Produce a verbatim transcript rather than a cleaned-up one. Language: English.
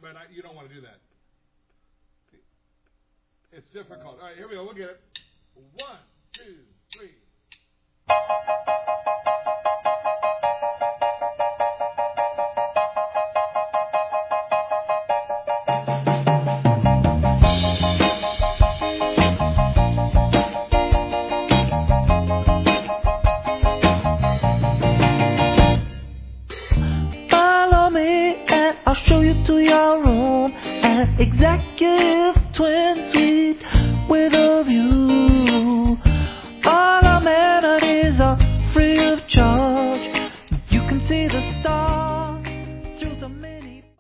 but I, you don't want to do that. It's difficult. All right, here we go. We'll get it. One, two, three. Follow me and I'll show you to your room and exactly